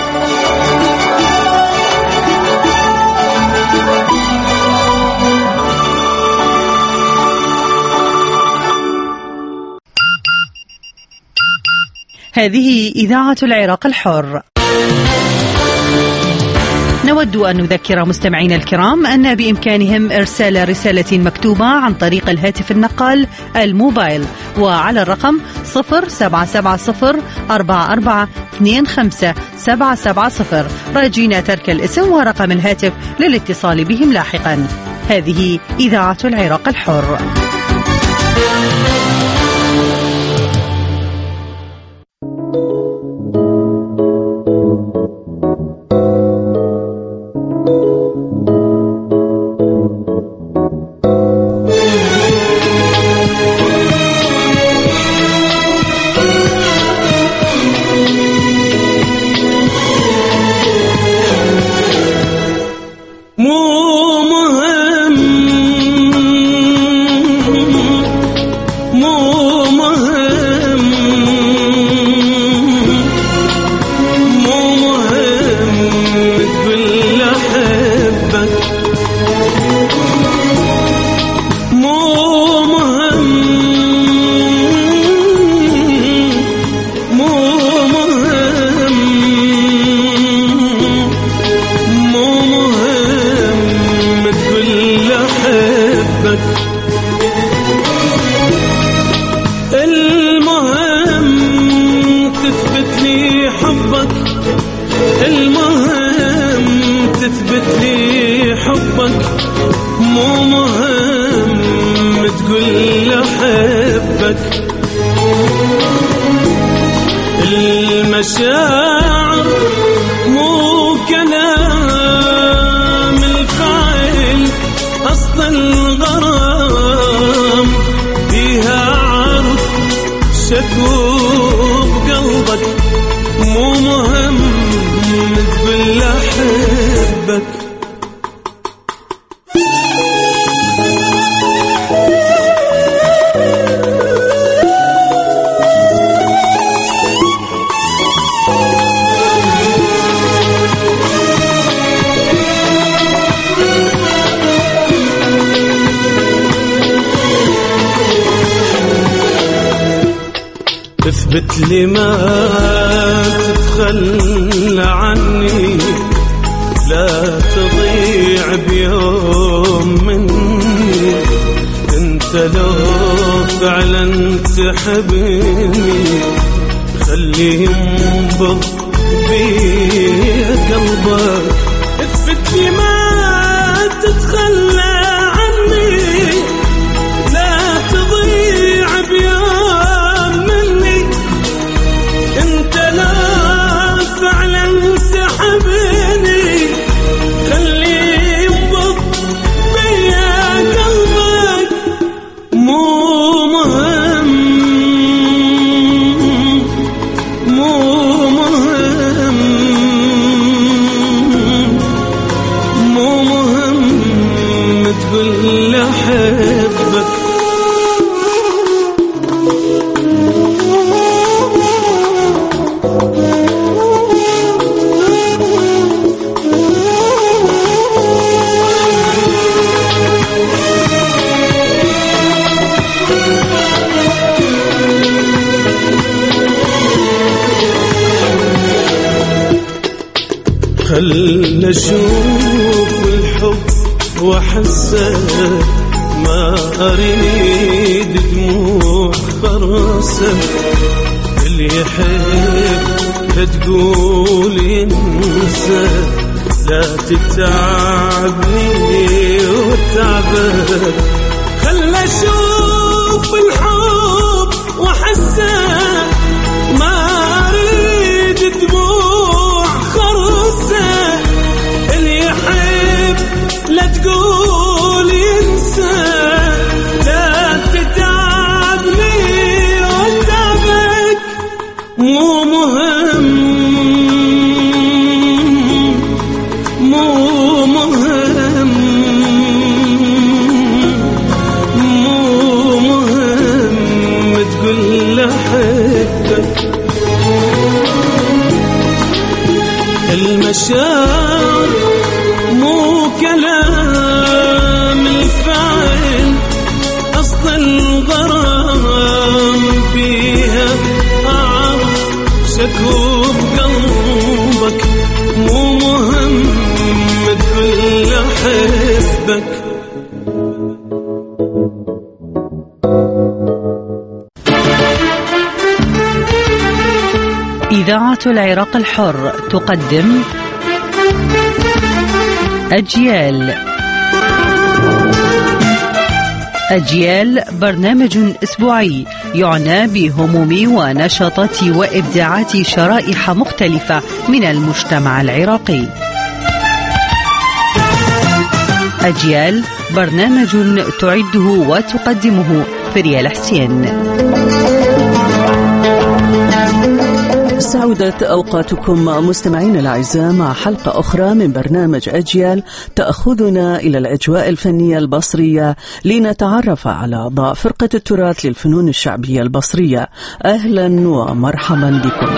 هذه إذاعة العراق الحر. نود أن نذكر مستمعينا الكرام أن بإمكانهم إرسال رسالة مكتوبة عن طريق الهاتف النقال الموبايل، وعلى الرقم صفر سبعة سبعة صفر أربعة أربعة اثنين خمسة سبعة سبعة صفر، راجين ترك الاسم ورقم الهاتف للاتصال بهم لاحقا. هذه إذاعة العراق الحر. مو المشاعر مو كلام الفاعل، أصل الغرام فيها عرف شكوب قلبك، مو مهم تقول أحبك. اثبت لي ما تتخلى عني، لا تضيع بيوم مني، انت لو فعلا تحبني خلي ينبض بيا قلبك. اثبت لي ما تتخلى عني، لا تضيع بيوم خلنا أشوف الحب وأحسه، ما أريد دموع فرسه، اللي يحب لا تقول ينسى، لا تتعبني وتعبك. خلنا أشوف الحب وأحسه، ما أريد دموع خرسه، اللي يحب لا تقول ينسى، لا تتعبني وتعبك. مو مهم مو مهم مو مهم تقول أحبك. المشاعر مو كلام الفاعل، أصل الغرام فيها أعرف شكوب قلبك، مو مهم تقول أحبك. إذاعة العراق الحر تقدم أجيال. أجيال برنامج أسبوعي يعنى بهموم ونشاطات وإبداعات شرائح مختلفة من المجتمع العراقي. أجيال برنامج تعده وتقدمه فريال حسين. سعودت أوقاتكم مستمعين الأعزاء مع حلقة أخرى من برنامج أجيال تأخذنا إلى الأجواء الفنية البصرية لنتعرف على أعضاء فرقة التراث للفنون الشعبية البصرية. أهلا ومرحبا بكم.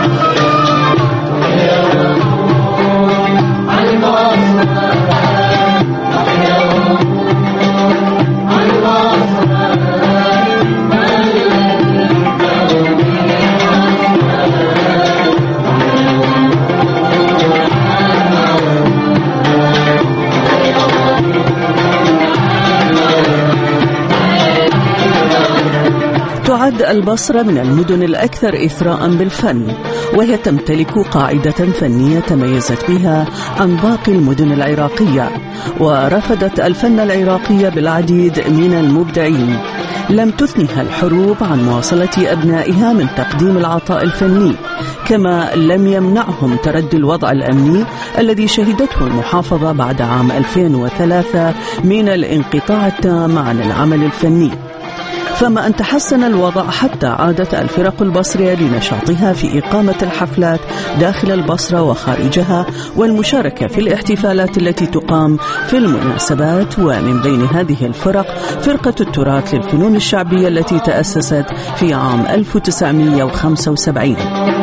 تعد البصرة من المدن الأكثر إثراء بالفن، وهي تمتلك قاعدة فنية تميزت بها عن باقي المدن العراقية، ورفضت الفن العراقي بالعديد من المبدعين. لم تثنها الحروب عن مواصلة أبنائها من تقديم العطاء الفني، كما لم يمنعهم تردي الوضع الأمني الذي شهدته المحافظة بعد عام ألفين وثلاثة من الانقطاع التام عن العمل الفني. فما أن تحسن الوضع حتى عادت الفرق البصرية لنشاطها في إقامة الحفلات داخل البصرة وخارجها والمشاركة في الاحتفالات التي تقام في المناسبات. ومن بين هذه الفرق فرقة التراث للفنون الشعبية التي تأسست في عام ألف وتسعمئة وخمسة وسبعين.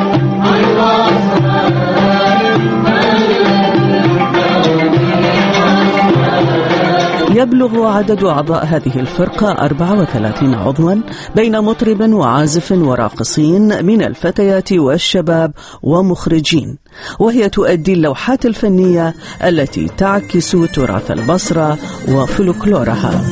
يبلغ عدد أعضاء هذه الفرقة أربعة وثلاثين عضوا بين مطرب وعازف وراقصين من الفتيات والشباب ومخرجين، وهي تؤدي اللوحات الفنية التي تعكس تراث البصرة وفلكلورها.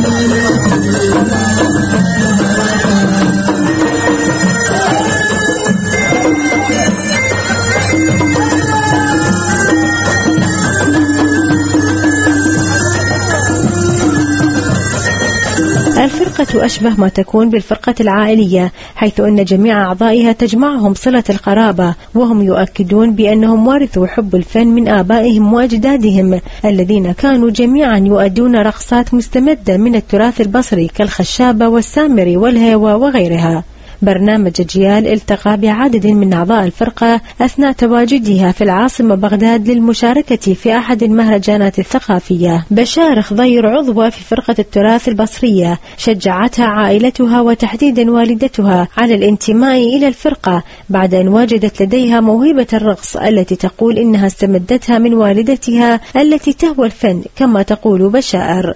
الفرقة أشبه ما تكون بالفرقة العائلية، حيث أن جميع أعضائها تجمعهم صلة القرابة، وهم يؤكدون بأنهم وارثوا حب الفن من آبائهم وأجدادهم الذين كانوا جميعا يؤدون رقصات مستمدة من التراث البصري كالخشابة والسامري والهيوة وغيرها. برنامج أجيال التقى بعدد من أعضاء الفرقة أثناء تواجدها في العاصمة بغداد للمشاركة في أحد المهرجانات الثقافية. بشار خضير عضوة في فرقة التراث البصرية شجعتها عائلتها وتحديدا والدتها على الانتماء إلى الفرقة بعد أن وجدت لديها موهبة الرقص التي تقول إنها استمدتها من والدتها التي تهوى الفن كما تقول بشار.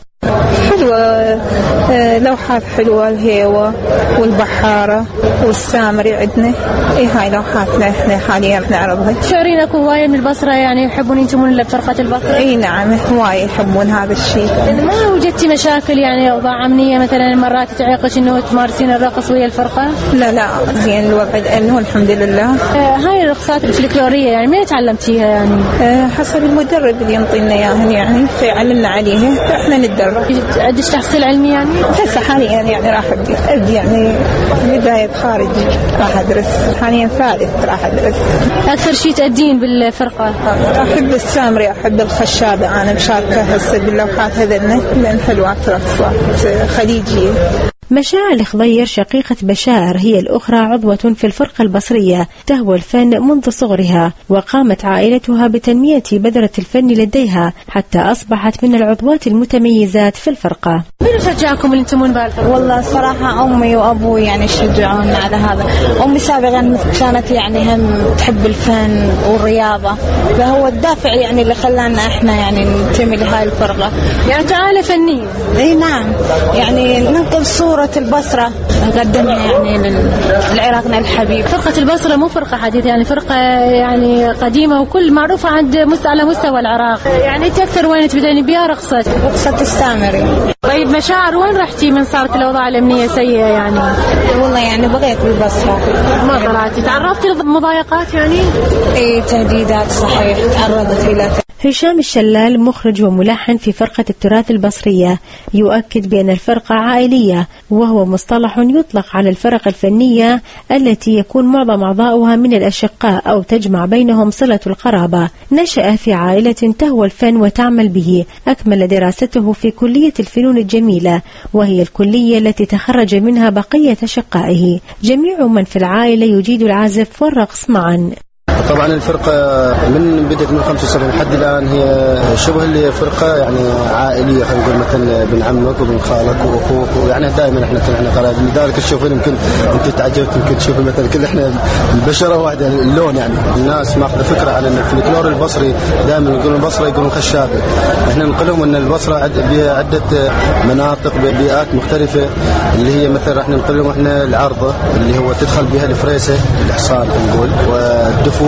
حلوة، لوحات حلوة، الهيوة والبحارة والسامري عندنا. اي هاي لوحاتنا احنا حاليا نعرضها. شعرين اكو هواية من البصرة يعني يحبون ينتمون لفرقة البصرة؟ اي نعم هواية يحبون هذا الشيء. ما وجدتي مشاكل يعني اوضاع امنية مثلا مرات تعيقش انه تمارسين الرقص ويا الفرقة؟ لا لا زين الوضع لانه الحمد لله. آه هاي الرقصات الفلكلورية يعني من تعلمتيها يعني؟ آه حسب المدرب اللي ينطينا اياها يعني فيعلمنا عليها فاحنا نتدرب. عندك تحصيل علمي يعني؟ هسه حاليا يعني راح ابدي يعني بداية خارج راح ادرس حاليا ثالث راح ادرس. اكثر شيء تأدين بالفرقة؟ احب السامري، احب الخشابة، انا مشاركة هسه باللوحات هذنه لان حلوات رقصات خليجية. مشاعل خضير شقيقة بشار هي الأخرى عضوة في الفرقة البصرية تهوى الفن منذ صغرها، وقامت عائلتها بتنمية بذرة الفن لديها حتى أصبحت من العضوات المتميزات في الفرقة. من شجعكم اللي انتمون بالفرقة؟ والله صراحة أمي وأبوي يعني شجعونا على هذا. أمي سابقا كانت يعني هم تحب الفن والرياضة، فهو الدافع يعني اللي خلانا إحنا يعني ننتمي لهاي الفرقة. يعني تعالى فنية؟ إيه نعم، يعني ننقل صورة البصرة نقدمها يعني للعراقنا الحبيب. فرقة البصرة مو فرقة حديثة، يعني فرقة يعني قديمة وكل معروفة عند مست على مستوى العراق. يعني انت اكثر وين تبدأني بها رقصة؟ رقصة السامري. طيب مشاعر وين رحتي من صارت الأوضاع الأمنية سيئة يعني؟ والله يعني بغيت بالبصرة. ما طلعتي؟ تعرفتي لمضايقات يعني؟ اي تهديدات صحيح تعرضت إلى. هشام الشلال مخرج وملحن في فرقة التراث البصرية يؤكد بأن الفرقة عائلية، وهو مصطلح يطلق على الفرق الفنية التي يكون معظم أعضاؤها من الأشقاء أو تجمع بينهم صلة القرابة. نشأ في عائلة تهوى الفن وتعمل به، أكمل دراسته في كلية الفنون الجميلة وهي الكلية التي تخرج منها بقية أشقائه. جميع من في العائلة يجيد العزف والرقص معا. طبعا الفرقة من بدأت من خمسة وسبعين لحد الآن هي شبه اللي فرقة يعني عائلية، خلينا نقول مثلا بن عمك وبن خالك وأخوك، يعني دائما احنا احنا قرابة. لذلك تشوفون يمكن انت تعجبت يمكن تشوفوا مثلا كل احنا البشرة واحدة اللون، يعني الناس ماخذة فكرة عن الفلكلور البصري. دائما يقولون البصرة يقولون خشابة، احنا نقولهم ان البصرة بها عدة مناطق بيئات مختلفة، اللي هي مثلا راح نقول لهم احنا العرضة اللي هو تدخل بها الفريسة الحصان نقول، والدفوف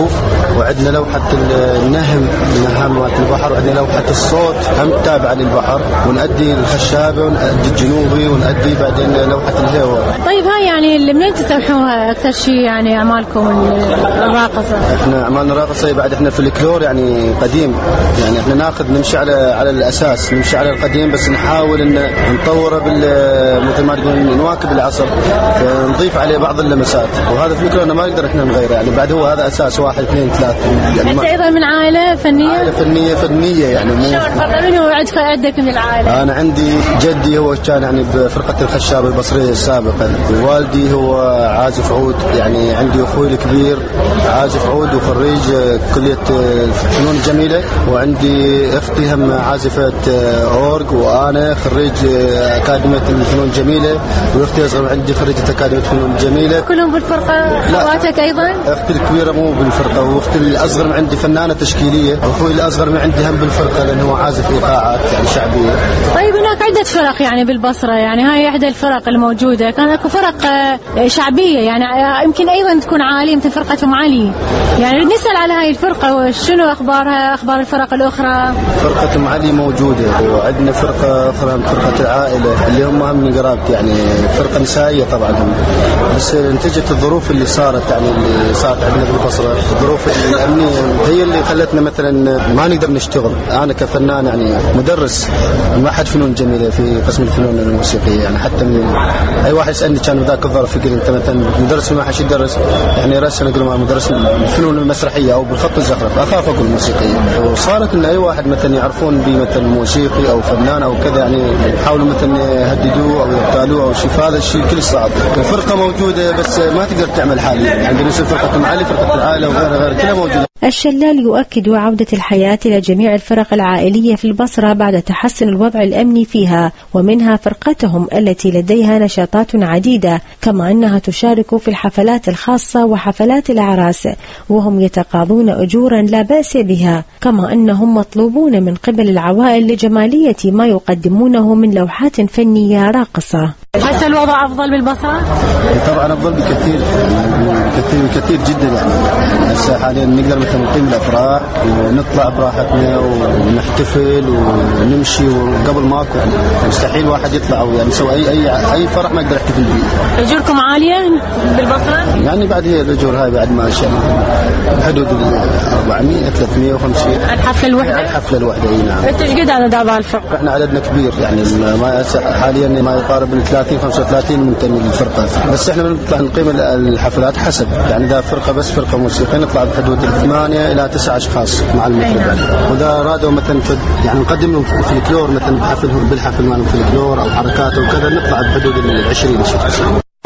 العزوف، وعندنا لوحة النهم نهم مالت البحر، وعندنا لوحة الصوت هم تابعة للبحر، ونأدي الخشابة ونأدي الجنوبي ونأدي بعدين لوحة الهواء. طيب هاي يعني منين تسوحوها أكثر شيء يعني أعمالكم الراقصة؟ احنا أعمالنا الراقصة بعد احنا في الكلور يعني قديم، يعني احنا ناخذ نمشي على على الأساس، نمشي على القديم بس نحاول ان نطوره بال مثل ما تقول نواكب العصر، فنضيف عليه بعض اللمسات، وهذا في الكلور ما نقدر احنا نغيره يعني بعد هو هذا أساس واحد اثنين ثلاثة. يعني أنت أيضا من عائلة فنية؟ عائلة فنية فنية يعني مو شلون من هو عندك عندك من العائلة؟ أنا عندي جدي هو كان يعني بفرقة الخشابة البصرية السابقة، ووالدي هو عازف عود، يعني عندي أخوي الكبير عازف عود وخريج كلية الفنون الجميلة، وعندي أختي هم عازفة أورج، وأنا خريج أكاديمية الفنون الجميلة، وأختي أصغر عندي خريجة أكاديمية الفنون الجميلة. كلهم بالفرقة؟ خواتك أيضا؟ أختي الكبيرة مو بالفرقة، وأختي الأصغر من عندي فنانة تشكيلية، وأخوي الأصغر من عندي هم بالفرقة لأنه هو عازف إيقاعات يعني شعبية. طيب هناك عدة فرق يعني بالبصرة، يعني هاي إحدى الفرق الموجودة، كان أكو فرق شعبية يعني يمكن أيضا تكون عالية مثل فرقة أم علي، يعني نسأل على هاي الفرقة وشنو أخبارها، أخبار الفرق الأخرى. فرقة أم علي موجودة، وعندنا فرقة أخرى فرقة العائلة اللي هم هم من قرابتي، يعني فرقة نسائية طبعا هم، بس نتيجة الظروف اللي صارت يعني اللي صارت عندنا بالبصرة، الظروف الأمنية هي اللي خلتنا مثلا ما نقدر نشتغل. أنا كفنان يعني مدرس معهد فنون جميلة في قسم الفنون الموسيقية، يعني حتى من أي واحد يسألني كان ذاك الظرف يقول أنت مثلا مدرس في معهد شو تدرس؟ يعني رأسا أقول ما مدرس الفنون المسرحية أو بالخط الزخرف، أخاف أقول موسيقية. وصارت إن أي واحد مثلا يعرفون بي مثلا موسيقي أو فنان أو كذا يعني يحاولوا مثلا يهددوه أو يقتالوه أو شيء، هذا الشيء كل صعب. الفرقة موجودة بس ما تقدر تعمل حاليا، يعني بالنسبة فرقة معالي فرقة العائلة وغيرها غير كلها موجودة. الشلال يؤكد عودة الحياة إلى جميع الفرق العائلية في البصرة بعد تحسن الوضع الأمني فيها، ومنها فرقتهم التي لديها نشاطات عديدة، كما أنها تشارك في الحفلات الخاصة وحفلات الأعراس، وهم يتقاضون أجورا لا بأس بها، كما أنهم مطلوبون من قبل العوائل لجمالية ما يقدمونه من لوحات فنية راقصة. هل الوضع أفضل بالبصرة؟ طبعا أفضل بكثير، كثير كثير جدا يعني. هسه حاليا نقدر مثلا نقيم الأفراح ونطلع براحتنا ونحتفل ونمشي، وقبل ماكو مستحيل واحد يطلع أو يعني يسوي أي أي أي فرح ما يقدر يحتفل فيه. أجوركم عالية بالبصرة؟ يعني بعد هي الأجور هاي بعد ما شاء الله بحدود أربعمية ثلاثمية وخمسين. الحفلة الوحدة؟ الحفلة الوحدة أي نعم. أنت إيش قد عدد أعضاء الفرقة؟ إحنا عددنا كبير يعني ما حاليا ما يقارب من ثلاثين خمسة وثلاثين منتمي للفرقة، بس إحنا بنطلع نقيم الحفلات حسب يعني إذا فرقة بس فرقة موسيقية نطلع بحدود ثمانية إلى تسعة أشخاص مع المطرب، وإذا رادوا مثلا يعني نقدم لهم في الكلور مثلا بحفلهم بالحفل مالهم في الكلور أو حركات وكذا نطلع بحدود العشرين شخص.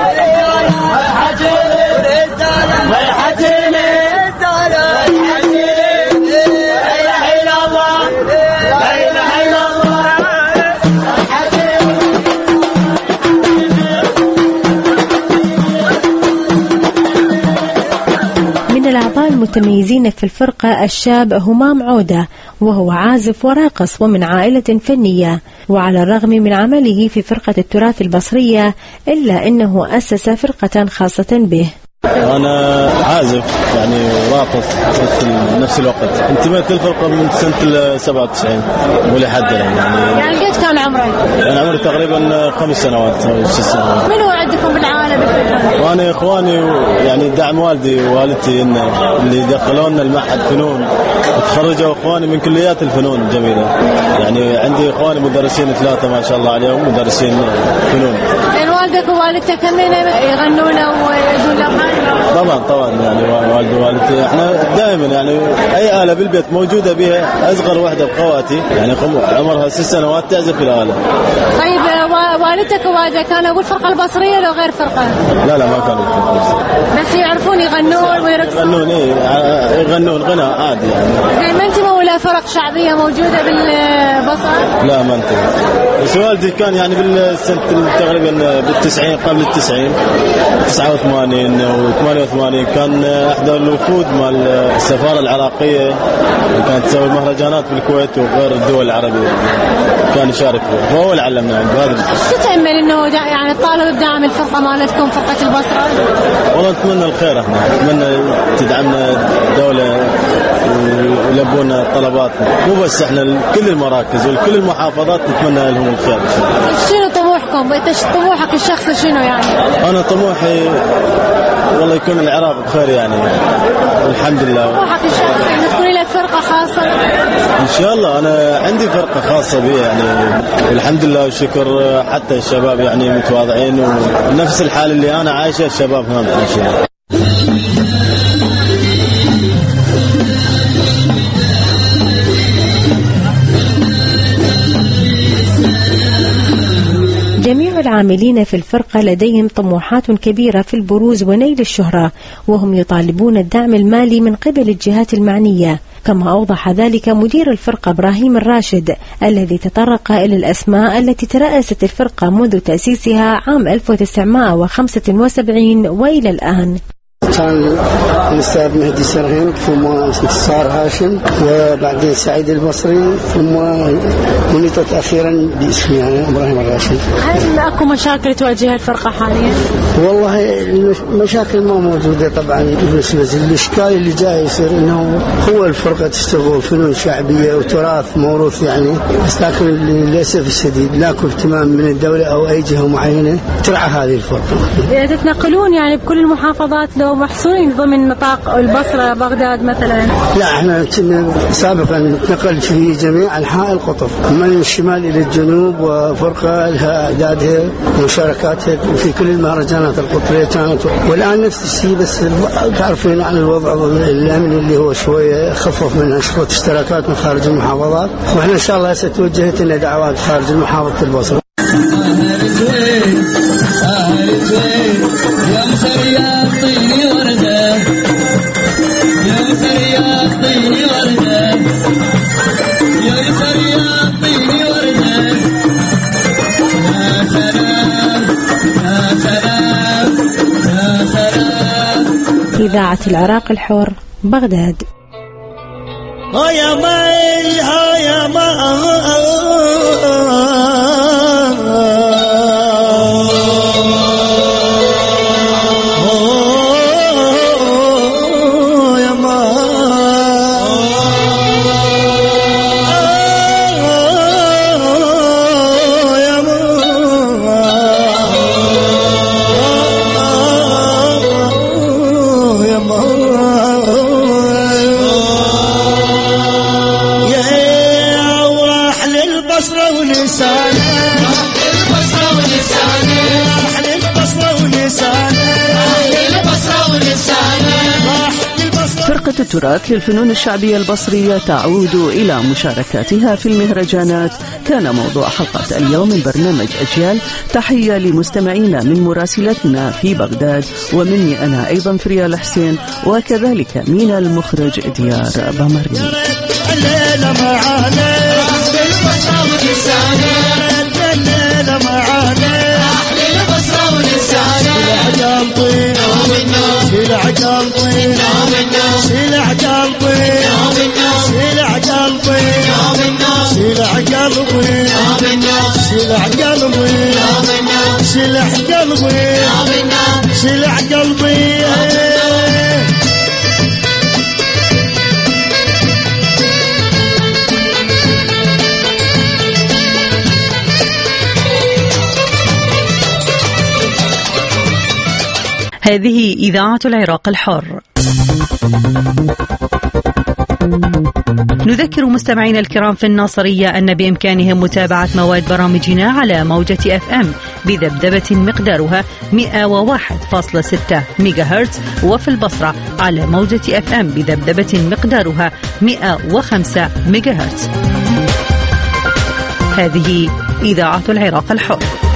المتميزين في الفرقة الشاب همام عودة، وهو عازف وراقص ومن عائلة فنية، وعلى الرغم من عمله في فرقة التراث البصرية إلا أنه أسس فرقة خاصة به. أنا عازف يعني راقص في نفس الوقت، انتميت للفرقة من سنة سبعة وتسعين ولحد الآن يعني. يعني قد كان عمرك؟ أنا عمري تقريبا خمس سنوات أو ست سنوات. من هو عندكم بالعالم بالفرقة؟ وأنا إخواني يعني دعم والدي ووالدتي إن اللي دخلونا المعهد فنون وتخرجوا إخواني من كليات الفنون الجميلة، يعني عندي إخواني مدرسين ثلاثة ما شاء الله عليهم مدرسين فنون. يعني والدك ووالدتك كمان يغنون ويدون لوحات؟ طبعا طبعا يعني والدي ووالدتي احنا دائما يعني اي آلة بالبيت موجودة بها. اصغر واحدة بخواتي يعني عمرها ست سنوات تعزف الآلة. طيب والدتك ووالدك كانوا يقول فرقة البصرية لو غير فرقة؟ لا لا ما كانوا فرقة البصرية. بس يعرفون يغنون ويرقصون؟ يغنون ايه يغنون غناء عادي يعني. زين ما انت مولى هناك فرق شعبية موجودة بالبصرة؟ لا ما انتهى، بس والدي كان يعني بالسنة تقريبا بالتسعين قبل التسعين تسعة وثمانين وثمانية وثمانين كان أحد الوفود مع السفارة العراقية اللي كانت تسوي مهرجانات بالكويت وغير الدول العربية كان يشارك فيها، فهو اللي علمنا هذا. شو تأمل إنه يعني الطالب بدعم الفرقة مالتكم فرقة البصرة؟ والله نتمنى الخير، احنا نتمنى تدعمنا الدولة ويلبونا طلباتنا، مو بس احنا كل المراكز وكل المحافظات نتمنى لهم الخير. شنو طموحكم؟ انت طموحك الشخصي شنو يعني؟ انا طموحي والله يكون العراق بخير يعني، والحمد لله. طموحك الشخصي ان تكون لك فرقة خاصة؟ ان شاء الله انا عندي فرقة خاصة بي يعني، والحمد لله والشكر حتى الشباب يعني متواضعين ونفس الحال اللي انا عايشه الشباب هم عايشين. جميع العاملين في الفرقة لديهم طموحات كبيرة في البروز ونيل الشهرة، وهم يطالبون الدعم المالي من قبل الجهات المعنية، كما أوضح ذلك مدير الفرقة إبراهيم الراشد الذي تطرق إلى الأسماء التي ترأست الفرقة منذ تأسيسها عام ألف وتسعمائة وخمسة وسبعين وإلى الآن. كان الأستاذ مهدي سرهين، ثم انتصار هاشم، وبعدين سعيد البصري، ثم منيطت أخيرا باسمي أنا إبراهيم الراشد. هل أكو مشاكل تواجه الفرقة حاليا؟ والله المشاكل ما موجودة طبعا، بس الإشكال اللي جاي يصير إنه هو الفرقة تشتغل فنون شعبية وتراث موروث يعني، بس لكن للأسف الشديد لاكو اهتمام من الدولة أو أي جهة معينة ترعى هذه الفرقة. تتنقلون يعني بكل المحافظات لو محصورين ضمن نطاق البصرة بغداد مثلا؟ لا احنا كنا سابقا نتنقل في جميع انحاء القطر من الشمال الى الجنوب، وفرقة لها اعدادها ومشاركاتها وفي كل المهرجانات القطرية كانت، والان نفس الشيء، بس تعرفين عن الوضع الامني اللي هو شوية خفف من شروط اشتراكات من خارج المحافظات، واحنا ان شاء الله هسه توجهت لنا دعوات خارج محافظة البصرة. إذاعة العراق الحر، بغداد. يا ماي يا ما فرقة التراث للفنون الشعبية البصرية تعود إلى مشاركاتها في المهرجانات كان موضوع حلقة اليوم من برنامج أجيال. تحية لمستمعينا من مراسلتنا في بغداد، ومني أنا أيضا فريال حسين، وكذلك من المخرج ديار بمرني. شيلع قلبي شيلع قلبي شيلع قلبي شيلع قلبي شيلع قلبي شيلع قلبي شيلع قلبي. هذه إذاعة العراق الحر. نذكر مستمعينا الكرام في الناصرية أن بإمكانهم متابعة مواد برامجنا على موجة أف أم بذبذبة مقدارها مئة وواحد فاصلة ستة ميجا هرتز، وفي البصرة على موجة أف أم بذبذبة مقدارها مئة وخمسة ميجا هرتز. هذه إذاعة العراق الحر.